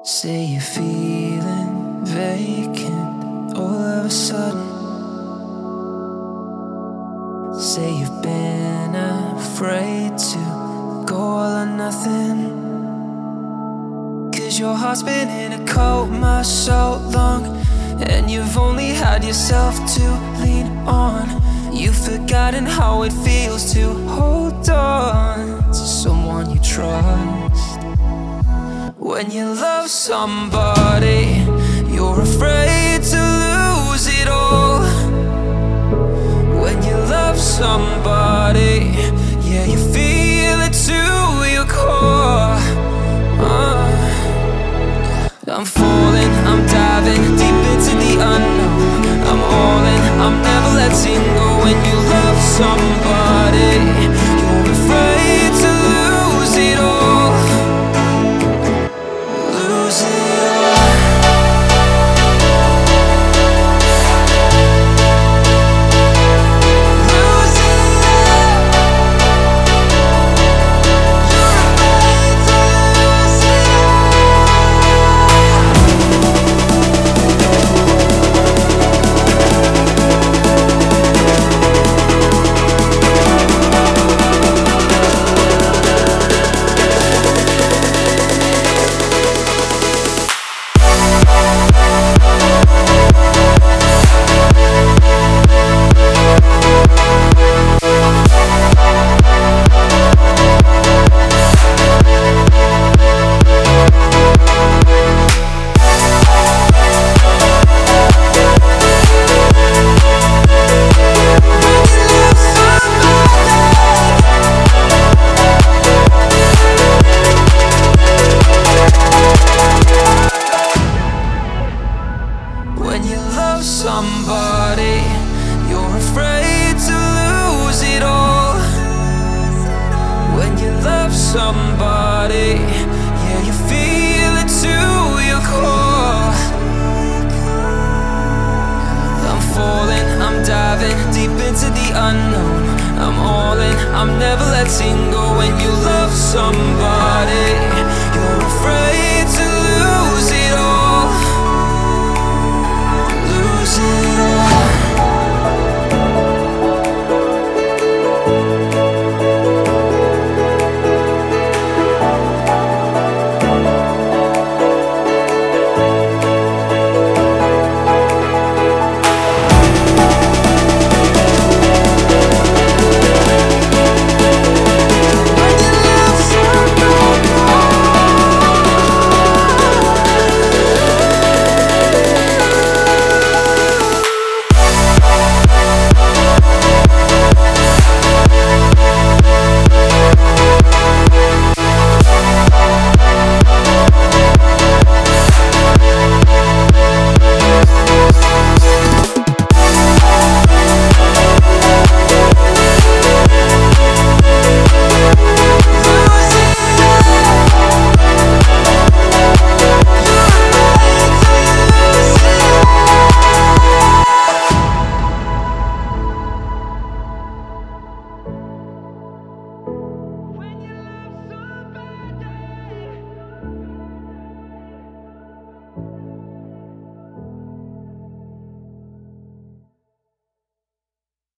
Say you're feeling vacant all of a sudden. Say you've been afraid to go all or nothing. 'Cause your heart's been in a coma so long, and you've only had yourself to lean on. You've forgotten how it feels to hold on to someone you trust. When you love somebody, you're afraid to lose it all. When you love somebody, yeah, you feel it to your core. I'm falling, I'm diving deep into the unknown. I'm all in, I'm never letting go. When you love somebody,